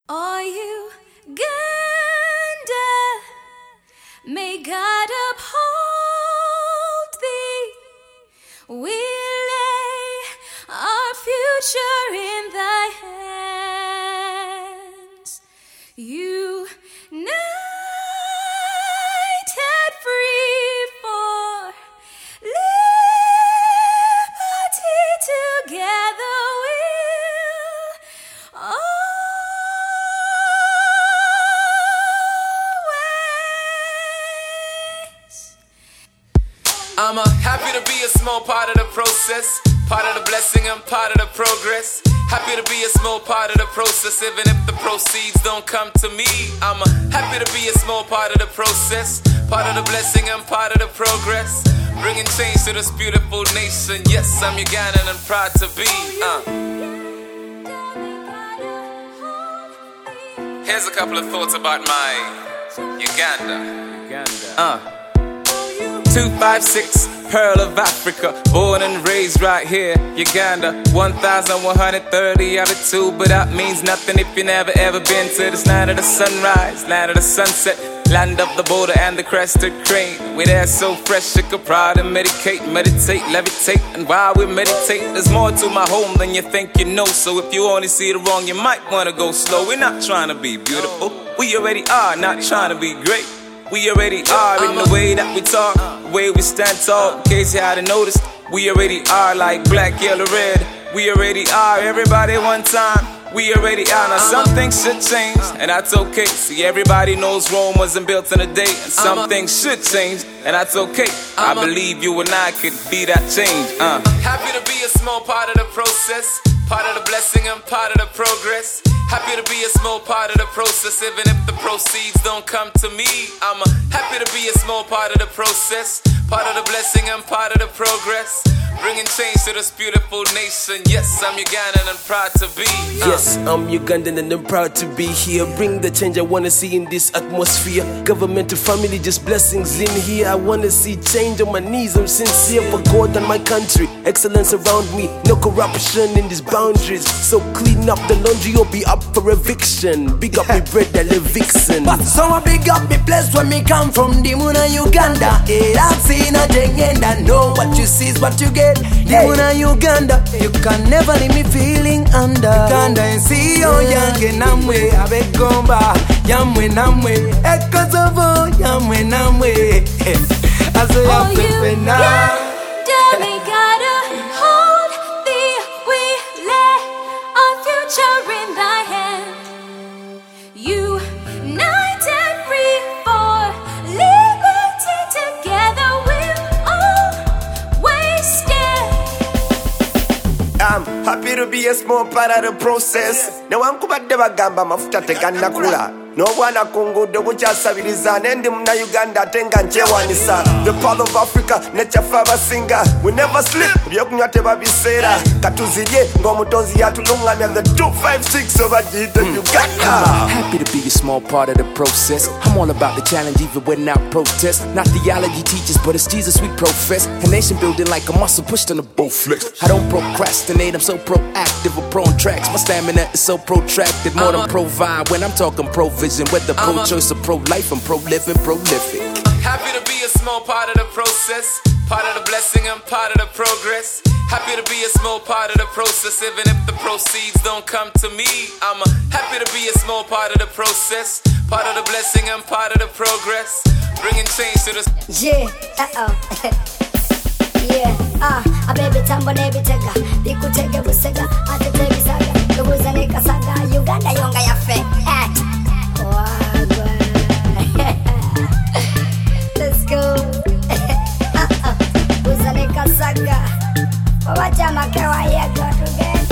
Are you Uganda? May God uphold thee. We lay our future in thy hands. United, free for liberty, together we'll I'm happy to be a small part of the process, part of the blessing and part of the progress. Happy to be a small part of the process, even if the proceeds don't come to me. I'm happy to be a small part of the process, part of the blessing and part of the progress. Bringing change to this beautiful nation. Yes, I'm Ugandan and proud to be. Here's a couple of thoughts about my Uganda. 256, Pearl of Africa, born and raised right here, Uganda. 1,130 out of 2, but that means nothing if you never ever been to this land of the sunrise, land of the sunset, land of the border and the crested crane. We're there so fresh, you could proud and meditate, levitate, and while we meditate, there's more to my home than you think you know. So if you only see the wrong, you might want to go slow. We're not trying to be beautiful, we already are, not trying to be great. We already are in the way that we talk, the way we stand tall. In case you hadn't noticed, we already are like black, yellow, red. We already are, everybody one time. We already are, now some things should change, and that's okay. See, everybody knows Rome wasn't built in a day, and some things should change, and that's okay. I believe you and I could be that change. Happy to be a small part of the process, part of the blessing and part of the progress. Happy to be a small part of the process, even if the proceeds don't come to me. I'm happy to be a small part of the process, part of the blessing and part of the progress. Bringing change to this beautiful nation. Yes, I'm Ugandan and proud to be. Yes, I'm Ugandan and I'm proud to be here. Bring the change I wanna see in this atmosphere. Government to family, just blessings in here. I wanna see change on my knees. I'm sincere for God and my country. Excellence around me, no corruption in these boundaries. So clean up the laundry or be up for eviction. Big up me brother Vixen. So I big up me place where me come from, Dimuna Uganda. I've seen a thing and I know what you see is what you get. Dimuna Uganda, you can never leave me feeling under. Uganda and see yo yange namwe abegomba yamwe namwe ekozovo yamwe namwe. Aso ya pepe na. May God hold thee. We lay our future in thy hand. United, free for liberty, together we'll always stand. I'm happy to be a small part of the process. Now I'm kubadde bagamba mafuta teganakula. No bwana kungudo bukyasabiriza nendi muna Uganda atenga nchewanisa. The part of Africa nechafa abasinga. We never sleep byokunywa tebabiseera. Katuzirye ng'omutonzi yatulungamya the 256 over Uganda. Happy to be a small part of the process. I'm all about the challenge even when I protest. Not theology teachers, but it's Jesus we profess. A nation building like a muscle pushed on a bow flex. I don't procrastinate, I'm so proactive or pro on tracks. My stamina is so protracted, more than pro-vibe. When I'm talking pro-vision, whether pro-choice or pro-life, I'm pro-living, prolific. Happy to be a small part of the process, part of the blessing and part of the progress. Happy to be a small part of the process, even if the proceeds don't come to me. I'm happy to be a small part of the process, part of the blessing and part of the progress. Bringing change to this. Yeah, yeah, a baby tambo nebi tega, diku tege busega, ate tebi saga, lubuza neka saga, Uganda yonga ya fe. Let's go. Buza neka saga, wajama kewa yego together.